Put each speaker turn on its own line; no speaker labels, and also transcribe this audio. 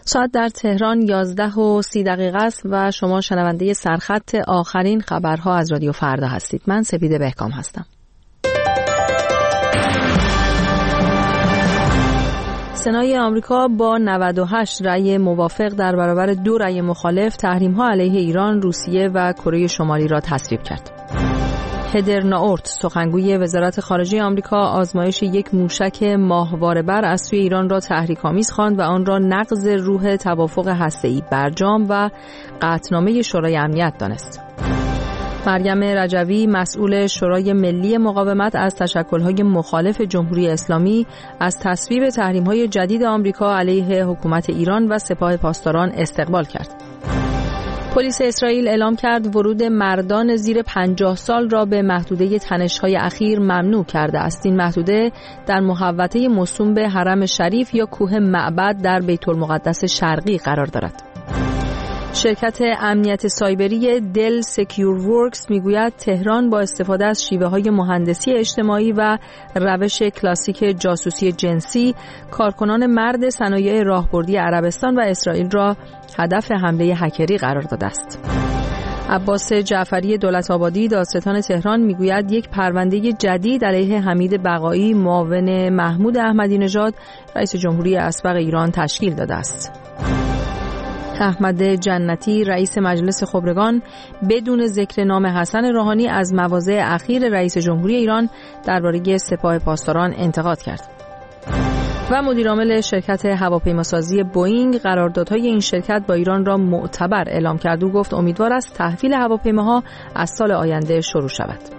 ساعت در تهران 11:30 است و شما شنونده سرخط آخرین خبرها از رادیو فردا هستید. من سپیده بهکام هستم. سنای آمریکا با 98 رأی موافق در برابر 2 رأی مخالف تحریم‌ها علیه ایران، روسیه و کره شمالی را تصویب کرد. هدر ناورت، سخنگوی وزارت خارجه آمریکا، آزمایش یک موشک ماهواره‌بر از سوی ایران را تحریک‌آمیز خواند و آن را نقض روح توافق هسته‌ای برجام و قطعنامه شورای امنیت دانست. مریم رجوی، مسئول شورای ملی مقاومت، از تشکل‌های مخالف جمهوری اسلامی از تصویب تحریم‌های جدید آمریکا علیه حکومت ایران و سپاه پاسداران استقبال کرد. پلیس اسرائیل اعلام کرد ورود مردان زیر 50 سال را به محدوده تنش‌های اخیر ممنوع کرده است. این محدوده در محوطه موسوم به حرم شریف یا کوه معبد در بیت المقدس شرقی قرار دارد. شرکت امنیت سایبری دل سکیور ورکس میگوید تهران با استفاده از شیوه‌های مهندسی اجتماعی و روش کلاسیک جاسوسی جنسی کارکنان مرد صنایع راهبردی عربستان و اسرائیل را هدف حمله هکری قرار داده است. عباس جعفری دولت‌آبادی، دادستان تهران، میگوید یک پرونده جدید علیه حمید بقایی، معاون محمود احمدی نژاد رئیس جمهوری اسبق ایران تشکیل داده است. احمد جنتی، رئیس مجلس خبرگان، بدون ذکر نام حسن روحانی از مواضع اخیر رئیس جمهوری ایران درباره سپاه پاسداران انتقاد کرد. و مدیرعامل شرکت هواپیماسازی بوئینگ قراردادهای این شرکت با ایران را معتبر اعلام کرد و گفت امیدوار است تحویل هواپیماها از سال آینده شروع شود.